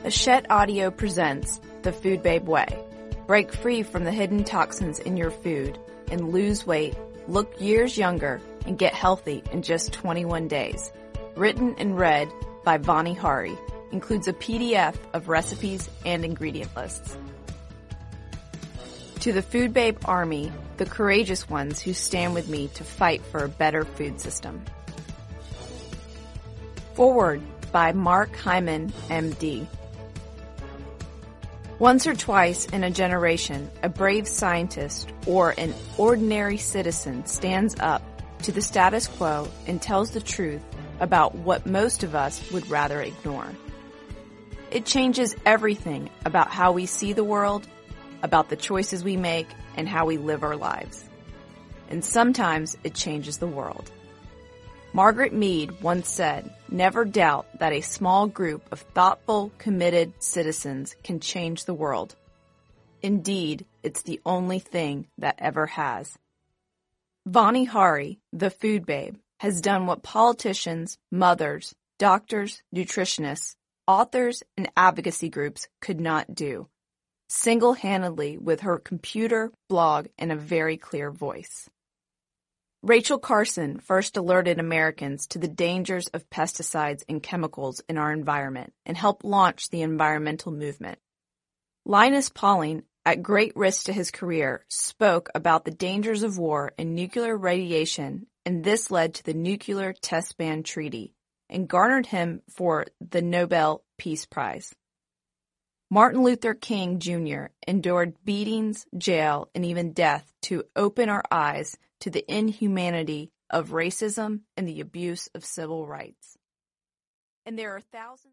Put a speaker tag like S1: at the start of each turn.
S1: Hachette Audio presents The Food Babe Way. Break free from the hidden toxins in your food and lose weight, look years younger, and get healthy in just 21 days. Written and read by Vani Hari. Includes a PDF of recipes and ingredient lists. To the Food Babe Army, the courageous ones who stand with me to fight for a better food system. Forward by Mark Hyman, MD. Once or twice in a generation, a brave scientist or an ordinary citizen stands up to the status quo and tells the truth about what most of us would rather ignore. It changes everything about how we see the world, about the choices we make, and how we live our lives. And sometimes it changes the world. Margaret Mead once said, "Never doubt that a small group of thoughtful, committed citizens can change the world. Indeed, it's the only thing that ever has." Vani Hari, the Food Babe, has done what politicians, mothers, doctors, nutritionists, authors, and advocacy groups could not do, single-handedly with her computer, blog, and a very clear voice. Rachel Carson first alerted Americans to the dangers of pesticides and chemicals in our environment and helped launch the environmental movement. Linus Pauling, at great risk to his career, spoke about the dangers of war and nuclear radiation, and this led to the Nuclear Test Ban Treaty and garnered him for the Nobel Peace Prize. Martin Luther King Jr. endured beatings, jail, and even death to open our eyes to the inhumanity of racism and the abuse of civil rights. And there are thousands